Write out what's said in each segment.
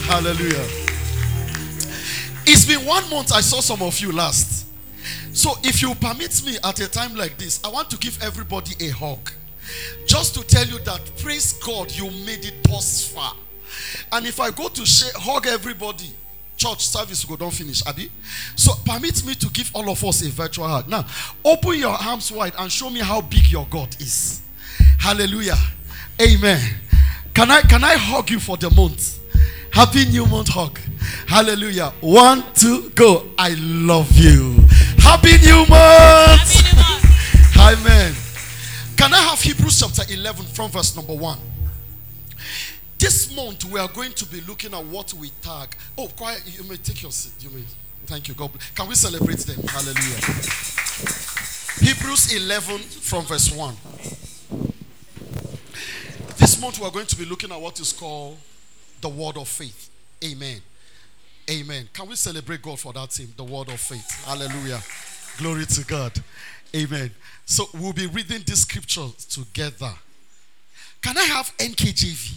Hallelujah. It's been 1 month. I saw some of you last. So if you permit me at a time like this, I want to give everybody a hug. Just to tell you that, praise God, you made it thus far. And if I go to hug everybody, church service will go don't finish, Abi. So permit me to give all of us a virtual hug. Now, open your arms wide and show me how big your God is. Hallelujah. Amen. Can I hug you for the month? Happy new month hug. Hallelujah. 1, 2, go. I love you. Happy new month. Happy new month. Amen. Can I have Hebrews chapter 11 from verse number 1? This month we are going to be looking at what we tag. Oh, quiet. You may take your seat. You may. Thank you. God bless. Can we celebrate them? Hallelujah. Hebrews 11 from verse 1. This month we are going to be looking at what is called the word of faith. Amen. Amen. Can we celebrate God for that theme? The word of faith. Hallelujah. Glory to God. Amen. So we'll be reading this scripture together. Can I have NKJV?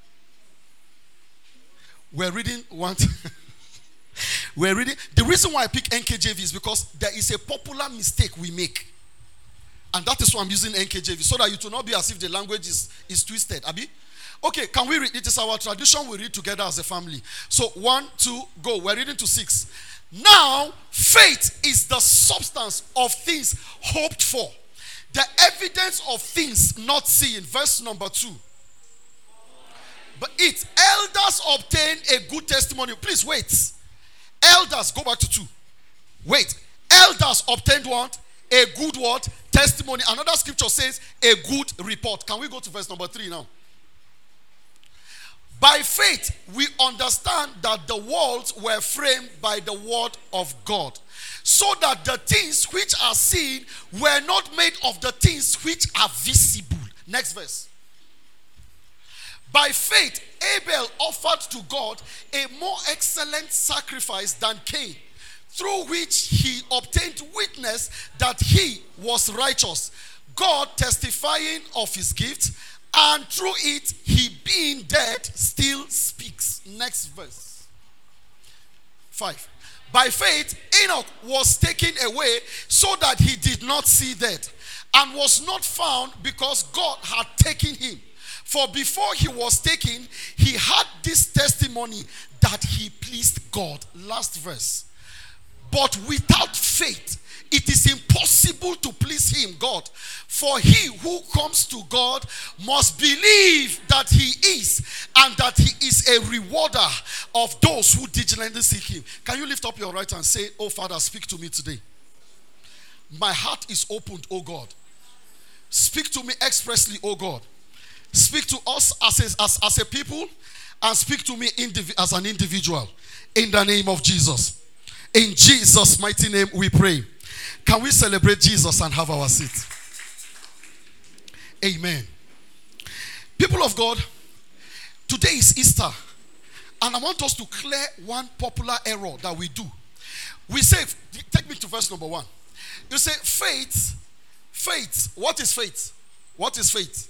We're reading one. We're reading. The reason why I pick NKJV is because there is a popular mistake we make. And that is why I'm using NKJV. So that it will not be as if the language is twisted. Abi? Okay, can we read? It is our tradition. We read together as a family. So 1, 2, go. We're reading to 6. Now, faith is the substance of things hoped for, the evidence of things not seen. Verse number 2. But it, elders obtain a good testimony. Please wait. Elders, go back to 2. Wait. Elders obtained what? A good word, testimony. Another scripture says a good report. Can we go to verse number 3 now? By faith, we understand that the worlds were framed by the word of God, so that the things which are seen were not made of the things which are visible. Next verse. By faith, Abel offered to God a more excellent sacrifice than Cain, through which he obtained witness that he was righteous, God testifying of his gift, and through it, he being dead still speaks. Next verse. 5. By faith, Enoch was taken away so that he did not see death, and was not found because God had taken him. For before he was taken, he had this testimony that he pleased God. Last verse. But without faith, it is impossible to please him, God. For he who comes to God must believe that he is, and that he is a rewarder of those who diligently seek him. Can you lift up your right hand and say, oh Father, speak to me today. My heart is opened, oh God. Speak to me expressly, oh God. Speak to us as a people, and speak to me as an individual. In the name of Jesus. In Jesus' mighty name we pray. Can we celebrate Jesus and have our seat? Amen. People of God, today is Easter. And I want us to clear one popular error that we do. We say, take me to verse number 1. You say, faith. What is faith? What is faith?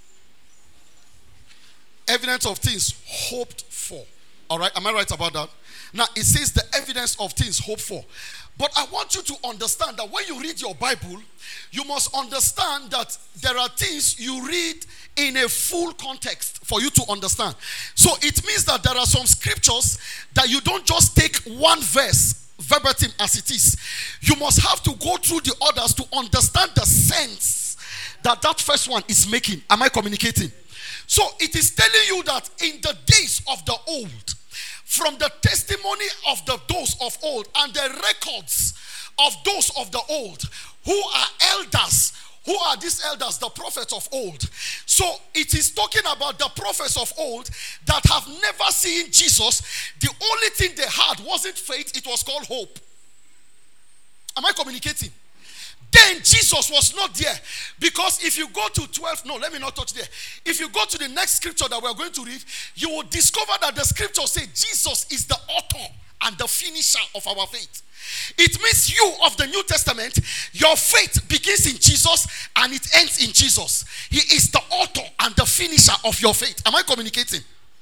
Evidence of things hoped for. All right, am I right about that? Now, it says the evidence of things hoped for. But I want you to understand that when you read your Bible, you must understand that there are things you read in a full context for you to understand. So it means that there are some scriptures that you don't just take one verse verbatim as it is. You must have to go through the others to understand the sense that first one is making. Am I communicating? So it is telling you that in the days of the old, from the testimony of those of old and the records of those of the old, who are elders. Who are these elders? The prophets of old. So it is talking about the prophets of old that have never seen Jesus. The only thing they had wasn't faith, it was called hope. Am I communicating? Then Jesus was not there. Because if you go to 12, no, let me not touch there. If you go to the next scripture that we're going to read, you will discover that the scripture says Jesus is the author and the finisher of our faith. It means you of the New Testament, your faith begins in Jesus and it ends in Jesus. He is the author and the finisher of your faith. Am I communicating?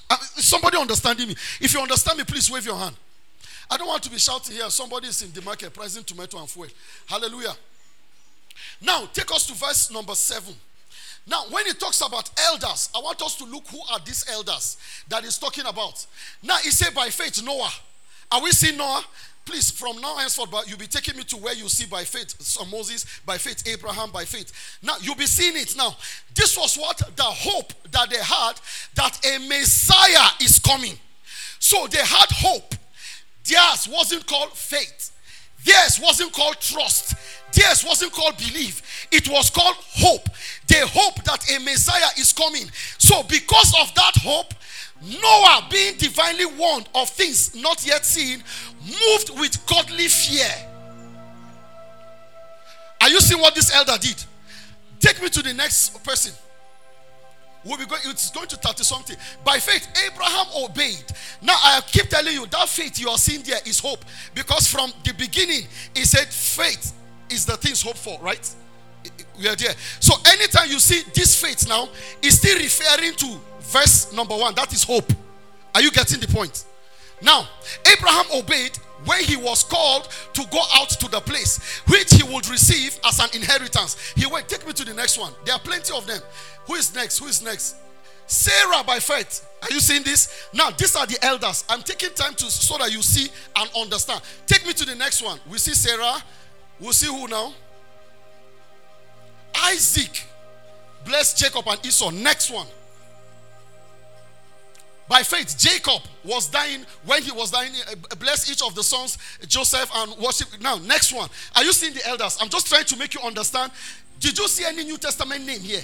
Is somebody understanding me? If you understand me, please wave your hand. I don't want to be shouting here. Somebody is in the market pricing tomato and fuel. Hallelujah. Now, take us to verse number 7. Now, when he talks about elders, I want us to look who are these elders that he's talking about. Now, he said by faith, Noah. Are we seeing Noah? Please, from now henceforth, but you'll be taking me to where you see by faith Moses, by faith Abraham, by faith. Now, you'll be seeing it now. This was what the hope that they had, that a Messiah is coming. So they had hope. Theirs wasn't called faith. Theirs wasn't called trust. Theirs wasn't called belief. It was called hope. They hope that a Messiah is coming. So because of that hope, Noah, being divinely warned of things not yet seen, moved with godly fear. Are you seeing what this elder did? Take me to the next person. It's going to 30 something. By faith, Abraham obeyed. Now, I keep telling you, that faith you are seeing there is hope. Because from the beginning, he said faith is the things hoped for, right? We are there. So, anytime you see this faith now, it's still referring to verse number 1. That is hope. Are you getting the point? Now, Abraham obeyed when he was called to go out to the place which he would receive as an inheritance. He went. Take me to the next one. There are plenty of them. Who is next? Who is next? Sarah by faith. Are you seeing this? Now, these are the elders. I'm taking time so that you see and understand. Take me to the next one. We see Sarah. We'll see who now? Isaac. Bless Jacob and Esau. Next one. By faith, Jacob was dying. When he was dying, bless each of the sons, Joseph, and worship. Now, next one. Are you seeing the elders? I'm just trying to make you understand. Did you see any New Testament name here?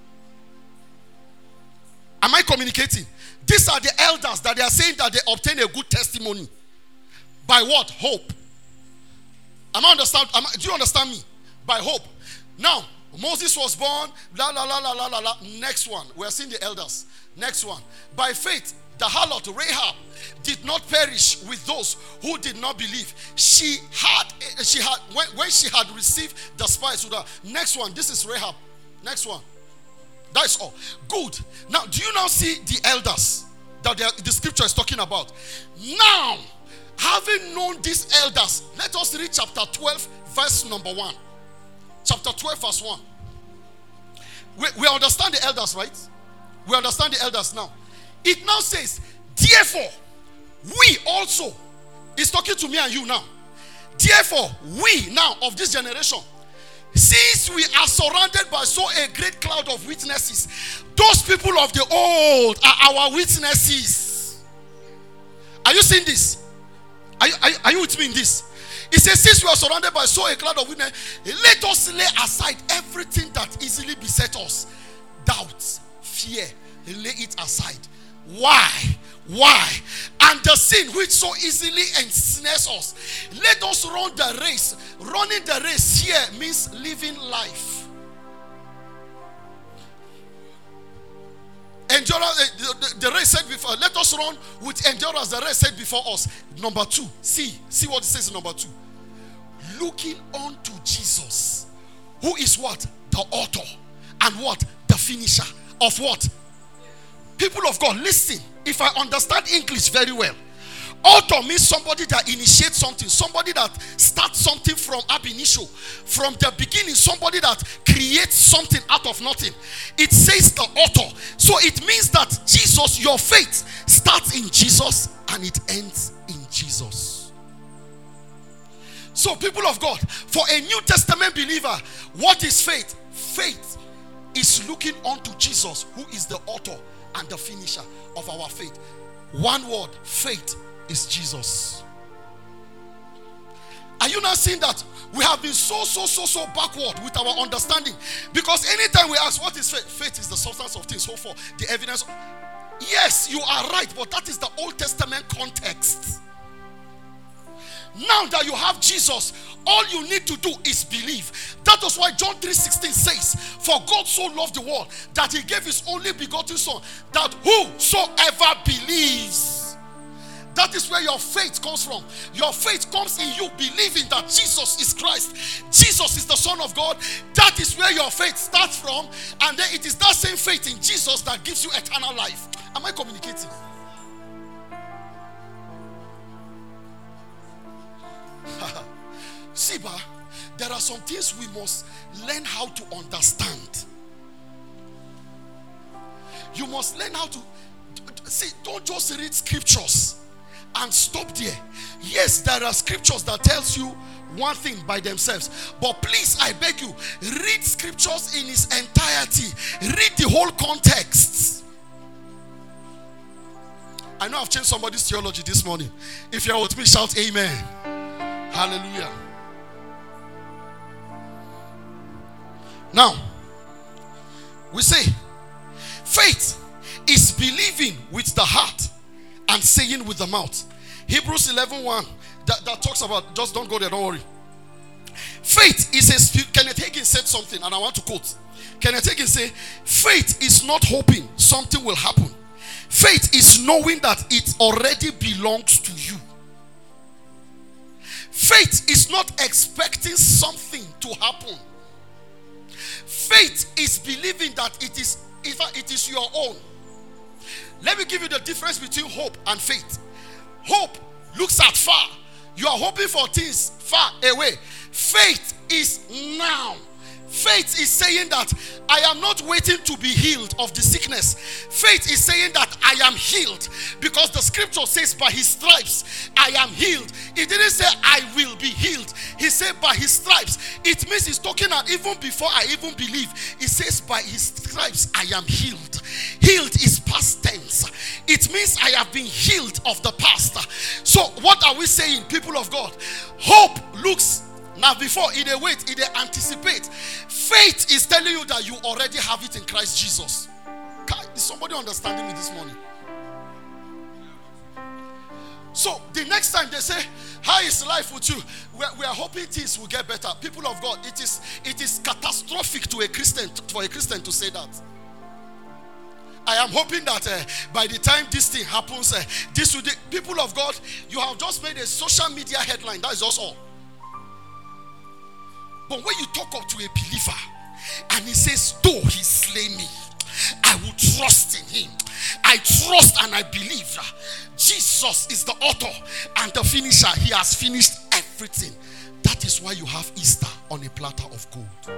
Am I communicating? These are the elders that they are saying that they obtain a good testimony. By what? Hope. Am I understand? Do you understand me? By hope. Now, Moses was born. La la la la la la la. Next one. We are seeing the elders. Next one. By faith, the harlot Rahab did not perish with those who did not believe. She had when she had received the spies. Next one. This is Rahab. Next one. That's all. Good. Now, do you now see the elders that the scripture is talking about? Now, having known these elders, let us read chapter 12, verse number 1. Chapter 12, verse 1. We understand the elders, right? We understand the elders now. It now says, therefore, we also, it's talking to me and you now. Therefore, we now of this generation, since we are surrounded by so a great cloud of witnesses, those people of the old are our witnesses. Are you seeing this? Are you with me in this? It says, since we are surrounded by so a cloud of witnesses, let us lay aside everything that easily beset us. Doubts, fear, lay it aside. Why? And the sin which so easily ensnares us. Let us run the race. Running the race here means living life. Endurance, the race set before. Let us run with endurance the race set before us. Number 2. See what it says in number 2. Looking unto Jesus, who is what? The author and what? The finisher of what? People of God, listen. If I understand English very well, author means somebody that initiates something, somebody that starts something from ab initio, from the beginning, somebody that creates something out of nothing. It says the author. So it means that Jesus, your faith starts in Jesus and it ends in Jesus. So people of God, for a New Testament believer, what is faith? Faith is looking unto Jesus, who is the author and the finisher of our faith. One word, faith is Jesus. Are you not seeing that we have been so backward with our understanding? Because anytime we ask what is faith, faith is the substance of things, so for the evidence. Yes, you are right, but that is the Old Testament context. Now that you have Jesus, all you need to do is believe. That is why John 3:16 says, for God so loved the world that he gave his only begotten son, that whosoever believes. That is where your faith comes from. Your faith comes in you believing that Jesus is Christ. Jesus is the Son of God. That is where your faith starts from. And then it is that same faith in Jesus that gives you eternal life. Am I communicating? See, there are some things we must learn how to understand. You must learn how to see. Don't just read scriptures and stop there. Yes, there are scriptures that tells you one thing by themselves, but please, I beg you, read scriptures in its entirety. Read the whole context. I know I've changed somebody's theology this morning. If you're with me, shout amen. Hallelujah. Now, we say faith is believing with the heart and saying with the mouth. Hebrews 11:1 that talks about, just don't go there, don't worry. Faith is a spirit. Kenneth Hagin said something, and I want to quote. Kenneth Hagin said, faith is not hoping something will happen. Faith is knowing that it already belongs to you. Faith is not expecting something to happen. Faith is believing that it is your own. Let me give you the difference between hope and faith. Hope looks at far. You are hoping for things far away. Faith is now. Faith is saying that I am not waiting to be healed of the sickness. Faith is saying that I am healed, because the scripture says by his stripes I am healed. It didn't say I will be healed. He said by his stripes. It means he's talking about even before I even believe. He says by his stripes I am healed. Healed is past tense. It means I have been healed of the past. So what are we saying, people of God? Hope looks now before, it wait, it anticipate. Faith is telling you that you already have it in Christ Jesus. Is somebody understanding me this morning? So the next time they say, how is life with you? We are hoping things will get better. People of God, it is catastrophic to a Christian, for a Christian to say that. I am hoping that by the time this thing happens, this will. People of God, you have just made a social media headline. That is just all. But when you talk up to a believer and he says, though he slay me, I will trust in him. I trust and I believe that Jesus is the author and the finisher. He has finished everything. That is why you have Easter on a platter of gold.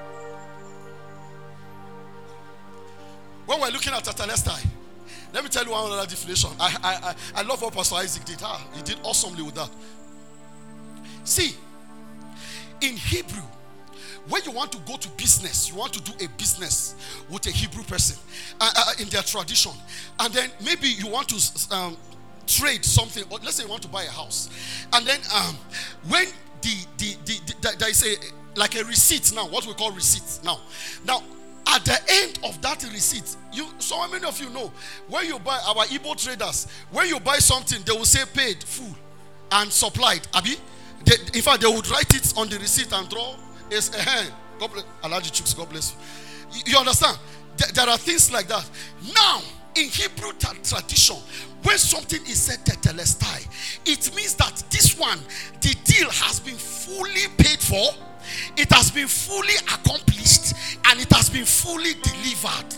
When we're looking at Tetelestai, let me tell you one other definition. I love what Pastor Isaac did. He did awesomely with that. See, in Hebrew, when you want to go to business, you want to do a business with a Hebrew person in their tradition, and then maybe you want to trade something, or let's say you want to buy a house, and then when there is like a receipt now, what we call receipt now at the end of that receipt, so many of you know, when you buy, our Igbo traders, when you buy something, they will say paid, full, and supplied. Abi, in fact, they would write it on the receipt and draw a hand. God bless, Alaji Chuks, God bless you. You understand? There are things like that. Now, in Hebrew tradition, when something is said Tetelestai, it means that this one, the deal has been fully paid for, it has been fully accomplished, and it has been fully delivered.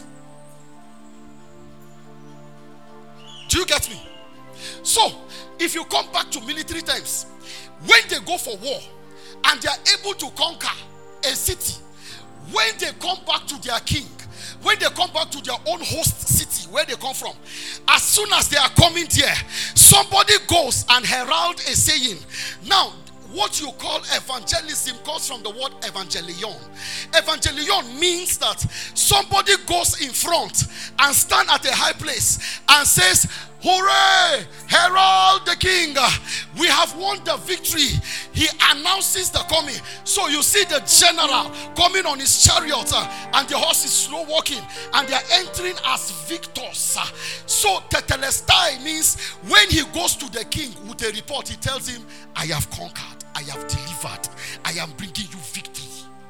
Do you get me? So, if you come back to military times, when they go for war and they are able to conquer a city, when they come back to their king, when they come back to their own host city where they come from, as soon as they are coming there, somebody goes and herald a saying. Now, what you call evangelism comes from the word evangelion. Evangelion means that somebody goes in front and stand at a high place and says, hooray, herald the king, we have won the victory. He announces the coming. So you see the general coming on his chariot and the horse is slow walking and they are entering as victors. So Tetelestai means when he goes to the king with a report, he tells him, I have conquered, I have delivered, I am bringing you victory.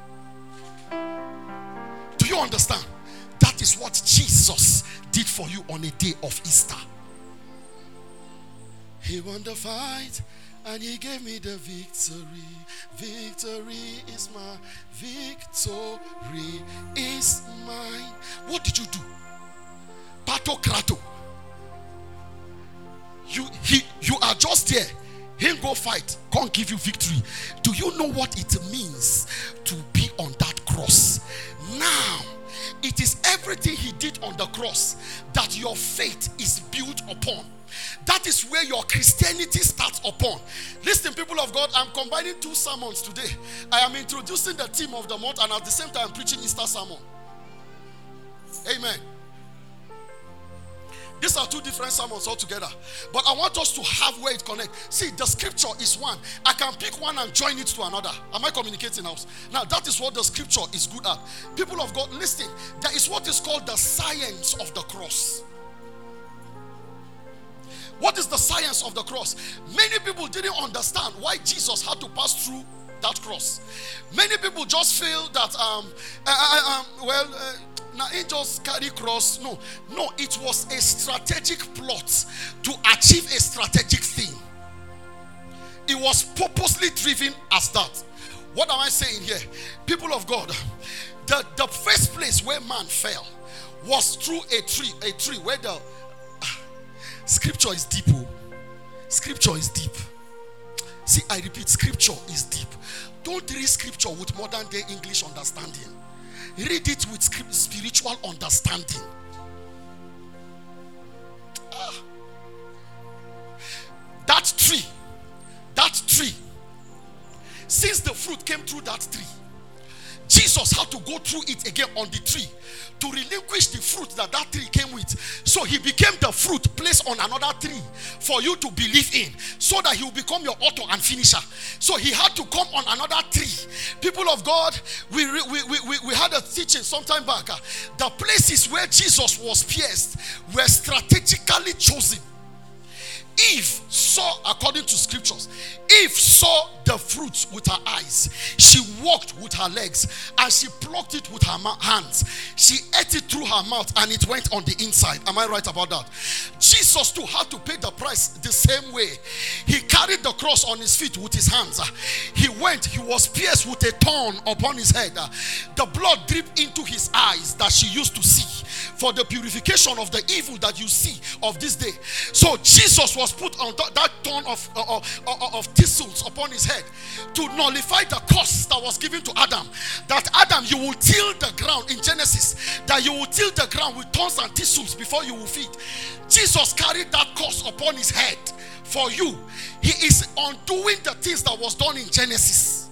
Do you understand? That is what Jesus did for you on a day of Easter. He won the fight and he gave me the victory. Victory is mine. Victory is mine. What did you do? Pato krato. You are just there. He go fight, can't give you victory. Do you know what it means to be on that cross? Now, it is everything he did on the cross that your faith is built upon. That is where your Christianity starts upon. Listen, people of God, I'm combining two sermons today. I am introducing the theme of the month, and at the same time preaching Easter sermon. Amen. These are two different sermons altogether. But I want us to have where it connects. See, the scripture is one. I can pick one and join it to another. Am I communicating now? Now, that is what the scripture is good at. People of God, listen. There is what is called the science of the cross. What is the science of the cross? Many people didn't understand why Jesus had to pass through that cross. Many people just feel that, now angels carry cross. No, it was a strategic plot to achieve a strategic thing. It was purposely driven as that. What am I saying here? People of God, the first place where man fell was through a tree where the scripture is deep. Scripture is deep. See, I repeat, scripture is deep. Don't read scripture with modern day English understanding. Read it with spiritual understanding. That tree, since the fruit came through that tree, Jesus had to go through it again on the tree to relinquish the fruit that tree came with. So he became the fruit placed on another tree for you to believe in, so that he will become your author and finisher. So he had to come on another tree. People of God, we had a teaching some time back. The places where Jesus was pierced were strategically chosen. Eve saw, according to scriptures, Eve saw the fruit with her eyes. She walked with her legs, and she plucked it with her hands. She ate it through her mouth, and it went on the inside. Am I right about that? Jesus too had to pay the price the same way. He carried the cross on his feet with his hands. He was pierced with a thorn upon his head. The blood dripped into his eyes that she used to see, for the purification of the evil that you see of this day. So Jesus was put on that thorn of thistles upon his head to nullify the curse that was given to Adam. That Adam, you will till the ground in Genesis, that you will till the ground with thorns and thistles before you will feed. Jesus carried that curse upon his head for you. He is undoing the things that was done in Genesis.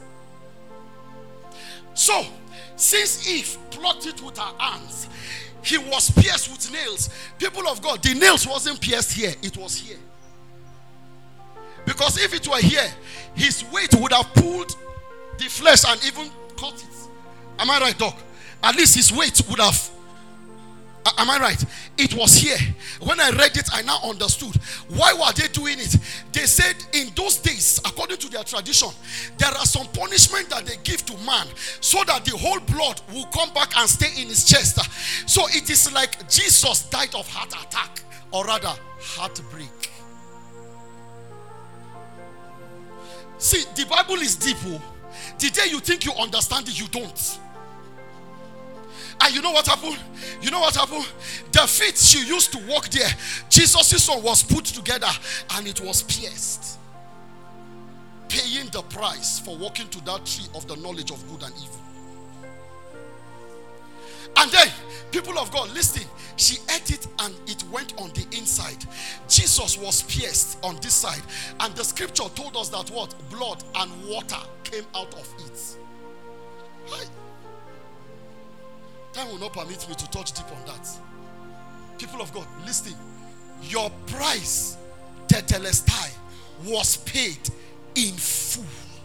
So, since Eve plucked it with her hands, he was pierced with nails. People of God, the nails wasn't pierced here, it was here. Because if it were here, his weight would have pulled the flesh and even cut it. Am I right, Doc? At least his weight would have. Am I right? It was here. When I read it, I now understood. Why were they doing it? They said in those days, according to their tradition, there are some punishment that they give to man so that the whole blood will come back and stay in his chest. So it is like Jesus died of heart attack, or rather heartbreak. See, the Bible is deep. The day you think you understand it, you don't. And you know what happened? The feet she used to walk there, Jesus' son was put together and it was pierced, paying the price for walking to that tree of the knowledge of good and evil. And then, people of God, listen, she ate it and it went on the inside. Jesus was pierced on this side, and the scripture told us that what? Blood and water came out of it. Hi. Time will not permit me to touch deep on that. People of God, listen. Your price, tetelestai, was paid in full.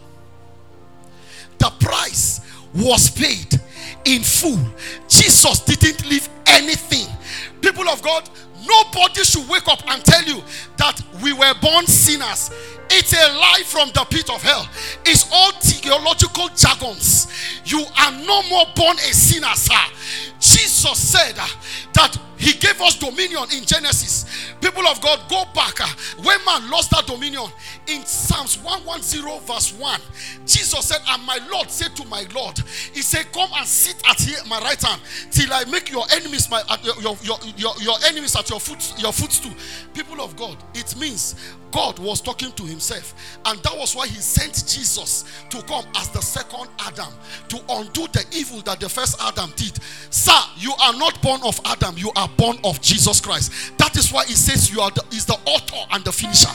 The price was paid in full. Jesus didn't leave anything. People of God, nobody should wake up and tell you that we were born sinners. It's a lie from the pit of hell. It's all theological jargons. You are no more born a sinner, sir. Jesus said that he gave us dominion in Genesis. People of God, go back. When man lost that dominion, in Psalms 110 verse 1, Jesus said, and my Lord said to my Lord, he said, come and sit at my right hand till I make your enemies your enemies at your footstool. People of God, it means God was talking to himself, and that was why he sent Jesus to come as the second Adam to undo the evil that the first Adam did. Sir, you are not born of Adam, you are born of Jesus Christ. That is why he says you are is the author and the finisher.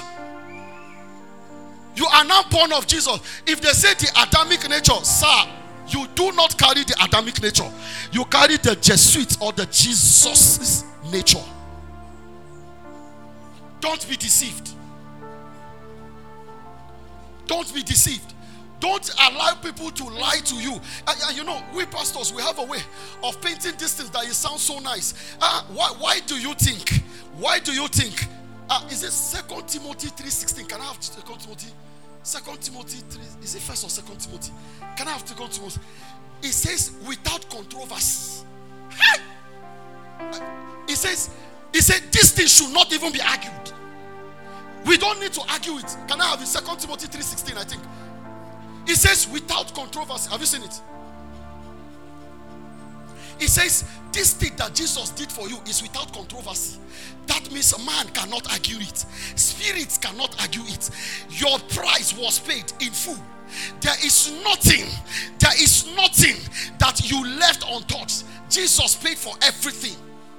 You are now born of Jesus. If they say the Adamic nature, sir, you do not carry the Adamic nature. You carry the Jesuit or the Jesus nature. Don't be deceived. Don't be deceived. Don't allow people to lie to you. You know, we pastors, we have a way of painting these things that it sounds so nice. Why do you think? Why do you think? Is it 2 Timothy 3:16? Can I have 2 Timothy? 2 Timothy 3. Is it 1st or 2 Timothy? Can I have 2 Timothy? It says without controversy. It said this thing should not even be argued. We don't need to argue it. Can I have it? 2 Timothy 3:16, I think. It says without controversy. Have you seen it? It says this thing that Jesus did for you is without controversy. That means man cannot argue it. Spirits cannot argue it. Your price was paid in full. There is nothing that you left untouched. Jesus paid for everything.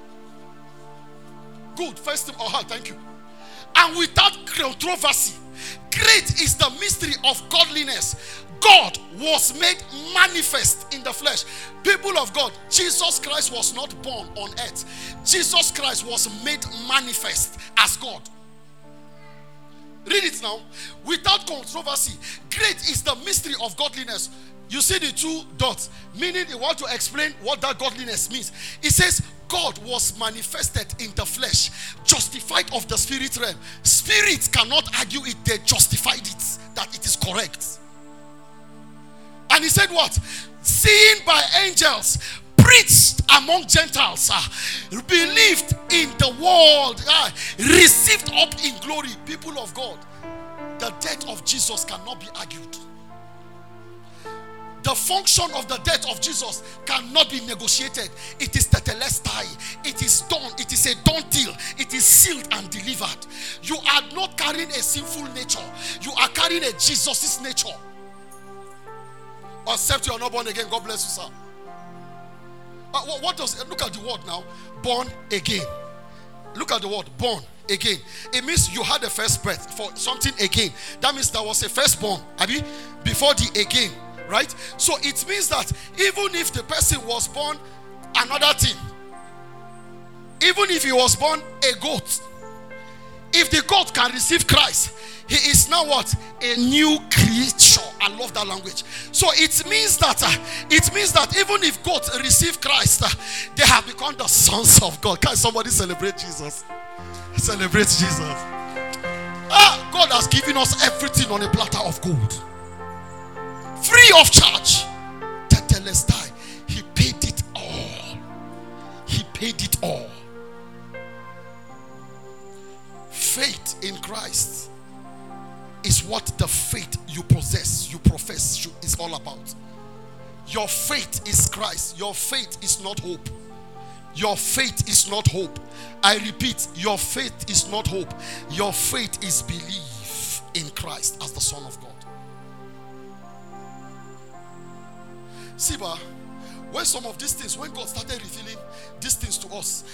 Good. First thing, thank you. And without controversy, great is the mystery of godliness. God was made manifest in the flesh. People of God, Jesus Christ was not born on earth. Jesus Christ was made manifest as God. Read it now. Without controversy, great is the mystery of godliness. You see the 2 dots, meaning they want to explain what that godliness means. It says God was manifested in the flesh, justified of the spirit realm. Spirits cannot argue it. They justified it, that it is correct. And he said what? Seen by angels, preached among Gentiles, believed in the world, received up in glory. People of God, the death of Jesus cannot be argued. The function of the death of Jesus cannot be negotiated. It is tetelestai. It is done. It is a done deal. It is sealed and delivered. You are not carrying a sinful nature. You are carrying a Jesus' nature. Except you are not born again. God bless you, sir. What does look at the word now? Born again. Look at the word born again. It means you had a first birth for something again. That means there was a firstborn, before the again. Right? So it means that even if the person was born another thing, even if he was born a goat, if the goat can receive Christ, he is now what? A new creature. I love that language. So it means that even if goats receive Christ, they have become the sons of God. Can somebody celebrate Jesus? Celebrate Jesus. God has given us everything on a platter of gold. Free of charge. Tetelestai. He paid it all. He paid it all. Faith in Christ is what the faith you possess, you profess is all about. Your faith is Christ. Your faith is not hope. Your faith is not hope. I repeat, your faith is not hope. Your faith is belief in Christ as the Son of God. See, when some of these things, when God started revealing these things to us,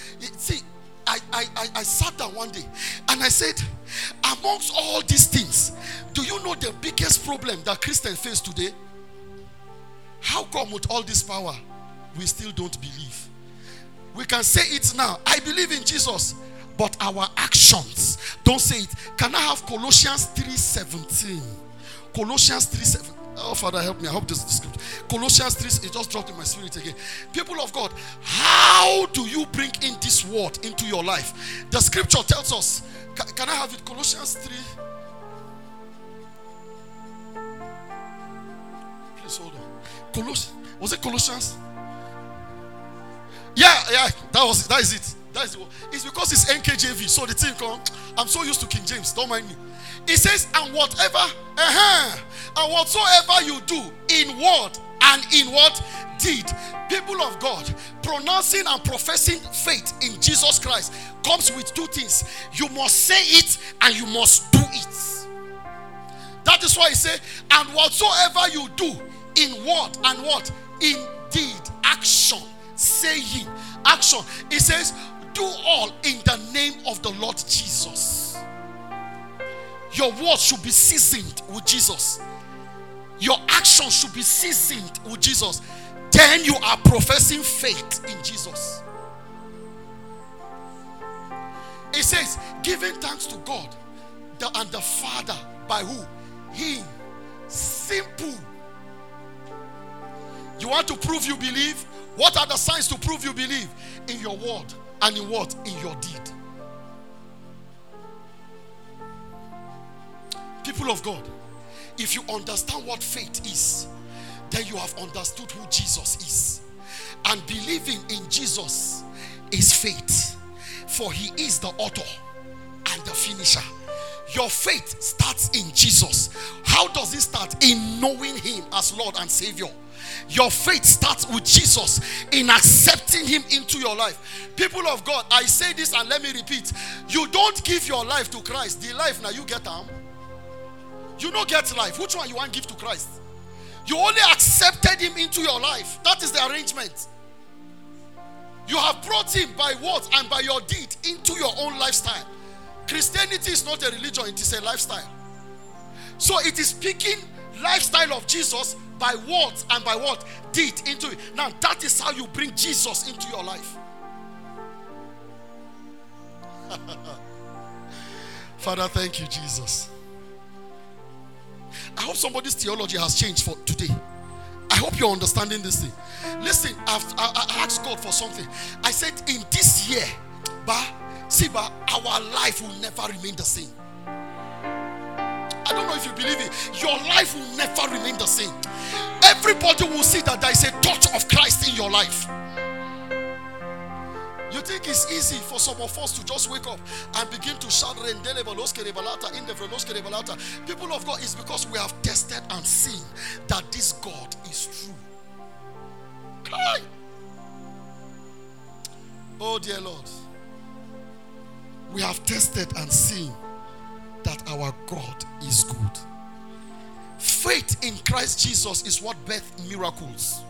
I sat down one day and I said, amongst all these things, do you know the biggest problem that Christians face today? How come with all this power, we still don't believe? We can say it now, I believe in Jesus, but our actions don't say it. Can I have Colossians 3:17? Colossians 3:17. Oh, Father, help me. I hope this is the script. Colossians 3, it just dropped in my spirit again. People of God, how do you bring in this word into your life? The scripture tells us. Can I have it? Colossians 3. Please hold on. Was it Colossians? Yeah, that is it. It's because it's NKJV, so the thing come. I'm so used to King James, don't mind me. It says, and whatsoever you do in word and in what deed, people of God, pronouncing and professing faith in Jesus Christ comes with two things. You must say it and you must do it. That is why he said, and whatsoever you do in word and what? In deed, action, saying, action. It says, do all in the name of the Lord Jesus. Your words should be seasoned with Jesus. Your action should be seasoned with Jesus. Then you are professing faith in Jesus. It says, giving thanks to God and the Father by who? Him. Simple. You want to prove you believe? What are the signs to prove you believe? In your word and in what? In your deed. People of God, if you understand what faith is, then you have understood who Jesus is. And believing in Jesus is faith. For he is the author and the finisher. Your faith starts in Jesus. How does it start? In knowing him as Lord and Savior. Your faith starts with Jesus in accepting him into your life. People of God, I say this and let me repeat. You don't give your life to Christ. The life now you get them. You don't get life. Which one you want to give to Christ? You only accepted him into your life. That is the arrangement. You have brought him by words and by your deed into your own lifestyle. Christianity is not a religion, it is a lifestyle. So it is speaking lifestyle of Jesus by words and by what? Deed into it. Now that is how you bring Jesus into your life. Father, thank you, Jesus. I hope somebody's theology has changed for today. I hope you're understanding this thing. Listen, I asked God for something. I said, in this year, our life will never remain the same. I don't know if you believe it. Your life will never remain the same. Everybody will see that there is a touch of Christ in your life. You think it's easy for some of us to just wake up and begin to shout people of God, it's because we have tested and seen that this God is true. Cry. Oh dear Lord, we have tested and seen that our God is good. Faith in Christ Jesus is what births miracles.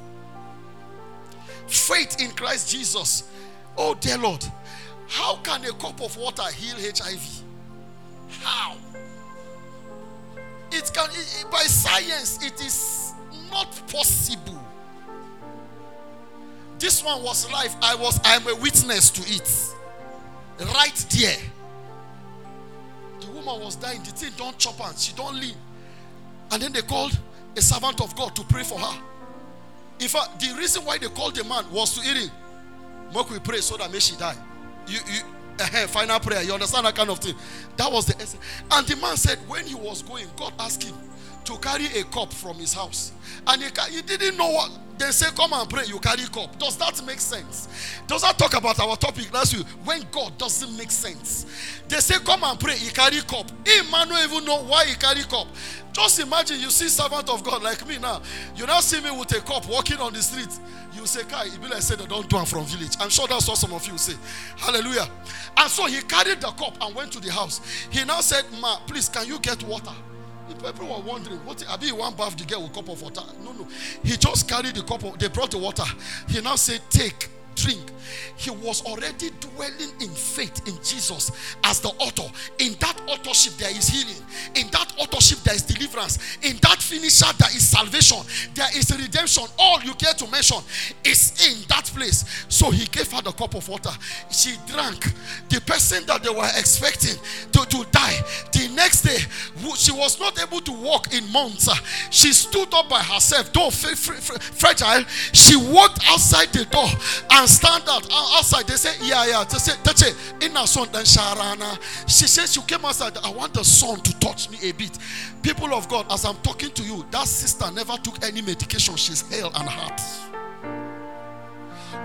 Faith in Christ Jesus. Oh dear Lord, how can a cup of water heal HIV? How? It can, by science, it is not possible. This one was life. I am a witness to it. Right there. The woman was dying. The thing don't chop her. She don't lean. And then they called a servant of God to pray for her. In fact, the reason why they called the man was to eat it. We pray so that may she die. Final prayer. You understand that kind of thing? That was the essence. And the man said when he was going, God asked him to carry a cup from his house. And he didn't know what. They say, come and pray, you carry cup. Does that make sense? Does that talk about our topic last week? When God doesn't make sense. They say, come and pray, he carry cup. He man don't even know why he carry cup. Just imagine you see servant of God like me now. You now see me with a cup walking on the street. You say, Kai, it be like say they don't do it from village. I'm sure that's what some of you say. Hallelujah. And so he carried the cup and went to the house. He now said, Ma, please, can you get water? People were wondering, what Abi one bath the girl with a cup of water? No. He just carried the cup. They brought the water. He now said, take, drink. He was already dwelling in faith in Jesus as the author. In that authorship there is healing. In that authorship there is deliverance. In that finisher there is salvation. There is redemption. All you care to mention is in that place. So he gave her the cup of water. She drank. The person that they were expecting to die, the next day she was not able to walk in months. She stood up by herself, though fragile. She walked outside the door and stand outside. They say, yeah. They say, in a son then Sharana. She said she came outside. I want the sun to touch me a bit. People of God, as I'm talking to you, that sister never took any medication. She's hale and heart.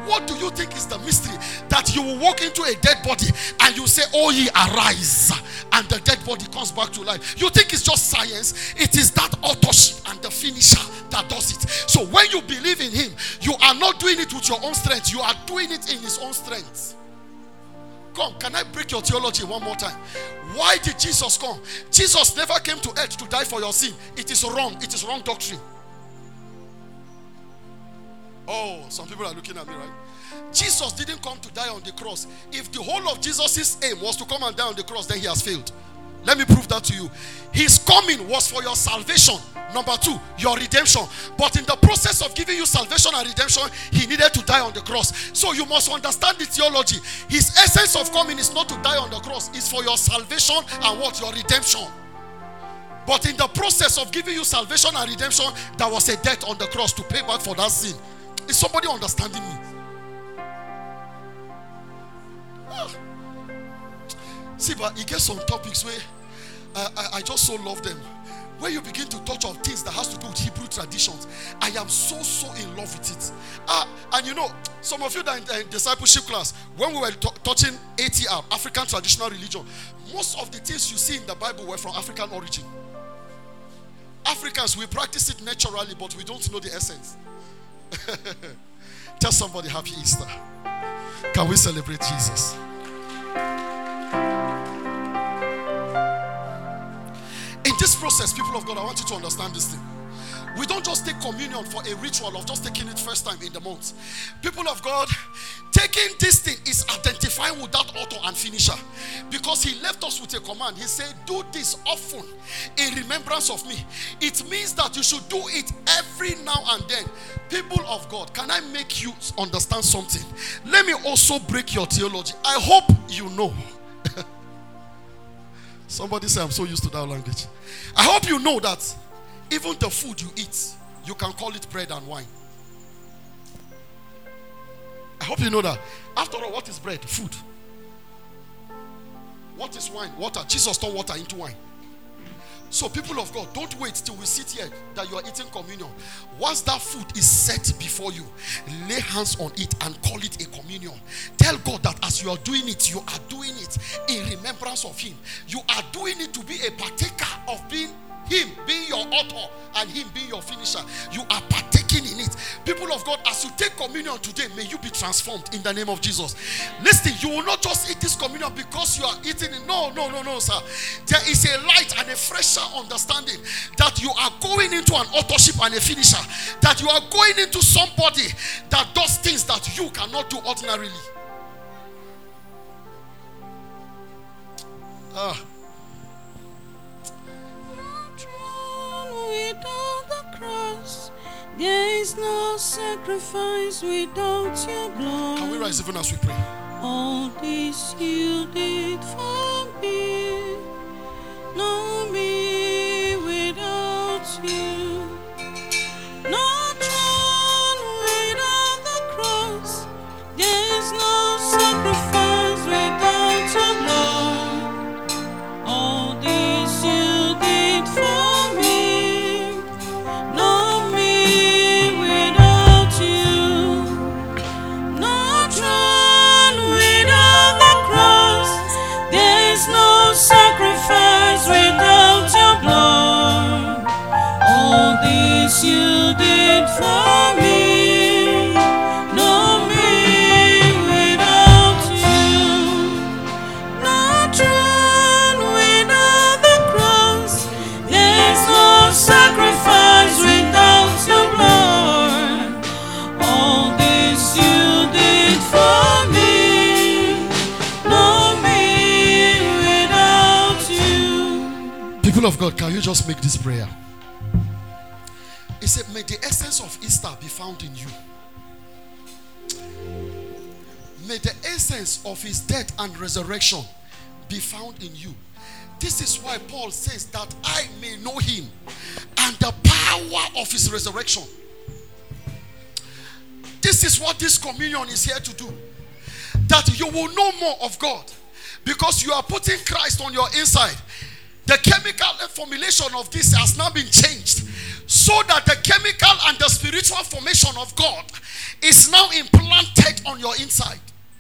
What do you think is the mystery? That you will walk into a dead body and you say, "Oh, ye arise," and the dead body comes back to life. You think it's just science? It is that authorship and the finisher that does it. So when you believe in him, you are not doing it with your own strength. You are doing it in his own strength. Come, can I break your theology one more time? Why did Jesus come? Jesus never came to earth to die for your sin. It is wrong. It is wrong doctrine. Oh, some people are looking at me, right? Jesus didn't come to die on the cross. If the whole of Jesus' aim was to come and die on the cross, then he has failed. Let me prove that to you. His coming was for your salvation. Number 2, your redemption. But in the process of giving you salvation and redemption, he needed to die on the cross. So you must understand the theology. His essence of coming is not to die on the cross. It's for your salvation and what? Your redemption. But in the process of giving you salvation and redemption, there was a death on the cross to pay back for that sin. Is somebody understanding me? See, but he gets some topics where I just so love them. When you begin to touch on things that has to do with Hebrew traditions, I am so in love with it. And you know, some of you that in discipleship class, when we were touching ATR, African Traditional Religion, most of the things you see in the Bible were from African origin. Africans, we practice it naturally, but we don't know the essence. Tell somebody Happy Easter. Can we celebrate Jesus? In this process, people of God, I want you to understand this thing. We don't just take communion for a ritual of just taking it first time in the month. People of God, taking this thing is identifying with that author and finisher. Because he left us with a command. He said, "Do this often in remembrance of me." It means that you should do it every now and then. People of God, can I make you understand something? Let me also break your theology. I hope you know. Somebody say, "I'm so used to that language." I hope you know that even the food you eat, you can call it bread and wine. I hope you know that. After all, what is bread? Food. What is wine? Water. Jesus turned water into wine. So people of God, don't wait till we sit here that you are eating communion. Once that food is set before you, lay hands on it and call it a communion. Tell God that as you are doing it, you are doing it in remembrance of him. You are doing it to be a partaker of him being your author and him being your finisher. You are partaking in it. People of God, as you take communion today, may you be transformed in the name of Jesus. Listen, you will not just eat this communion because you are eating it. No, sir. There is a light and a fresher understanding that you are going into an authorship and a finisher. That you are going into somebody that does things that you cannot do ordinarily. Without the cross, there is no sacrifice without your blood. Can we rise even as we pray? All this you did for me, no me without you. No throne without the cross, there is no sacrifice without your blood. All this you did for me. Sacrifice without your blood. All this you did for me. No me without you. No throne without the cross. There's no sacrifice without your blood. All this you did for me. People of God, can you just make this prayer? He said, may the essence of Easter be found in you. May the essence of his death and resurrection be found in you. This is why Paul says that I may know him and the power of his resurrection. This is what this communion is here to do. That you will know more of God because you are putting Christ on your inside. The chemical formulation of this has now been changed so that the chemical and the spiritual formation of God is now implanted on your inside.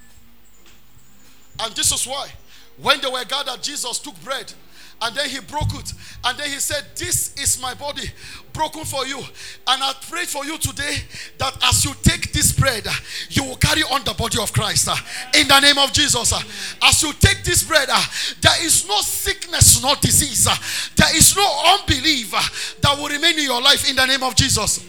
And this is why when they were gathered, Jesus took bread and then he broke it and then he said, this is my body broken for you. And I pray for you today that as you take this bread, you will carry on the body of Christ in the name of Jesus. As you take this bread, there is no sickness, no disease, there is no unbelief that will remain in your life in the name of Jesus.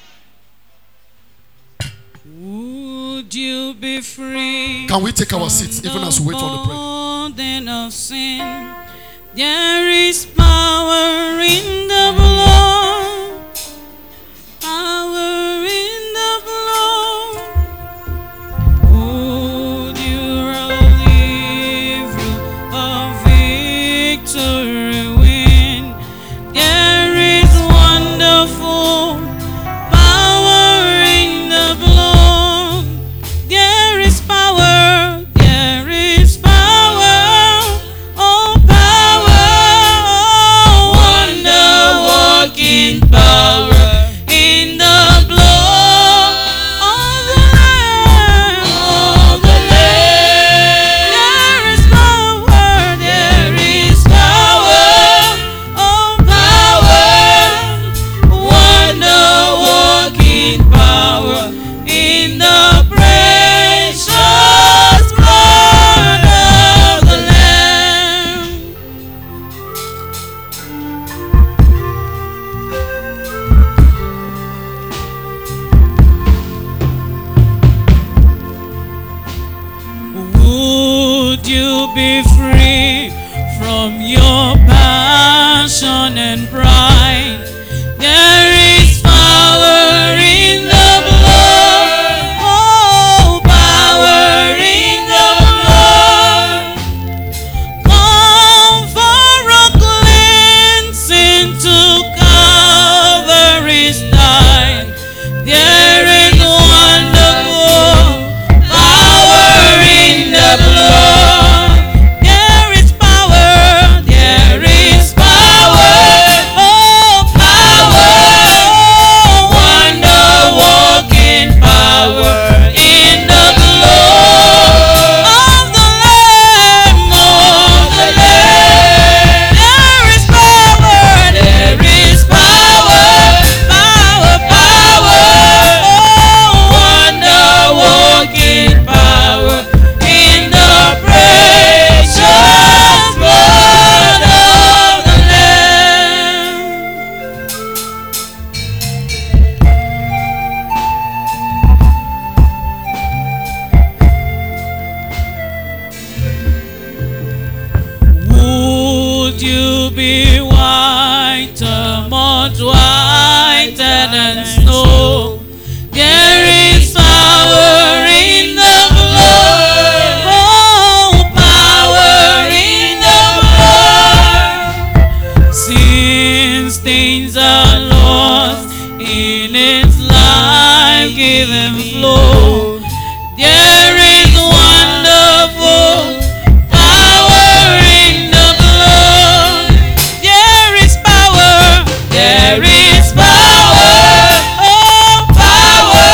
Would you be free? Can we take our seats even as we wait for the prayer? Of sin. There is power in the blood. Power in the blood. Would you relieve a victory win? There is wonderful power in the blood. There is power. There is power. Oh, power. Oh, wonder working power in the blood of the Lamb. Of the Lamb. There is power. There is power. Oh, power. Wonder working power in the precious blood of the Lamb. Would you be free from your passion and pride? There is power in the blood. Oh, power in the blood. Come for a cleansing to Calvary's side. There is wonderful power in the blood. There is power. There is power. Oh, power. Wonder working power in the blood of the Lamb. Of the Lamb. There is power. There is power. Power, power. Oh, wonder working power in the precious blood of the Lamb. Would you be whiter, much whiter than snow? There is power in the blood. Oh, power in the blood. Sin stains are lost in its life-giving flow. There is wonderful power in the blood. There is power. There is power. Oh, power.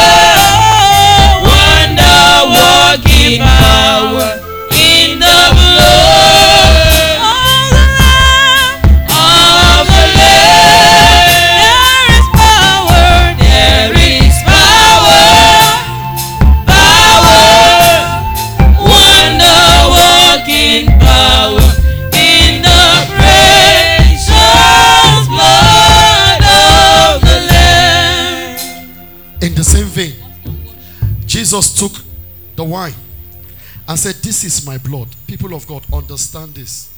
Wonder working power in the blood of the Lamb. Of the Lamb. There is power. There is power. Power. Wonder working power in the precious blood of the Lamb. In the same vein, Jesus took the wine and said, this is my blood. People of God, understand this.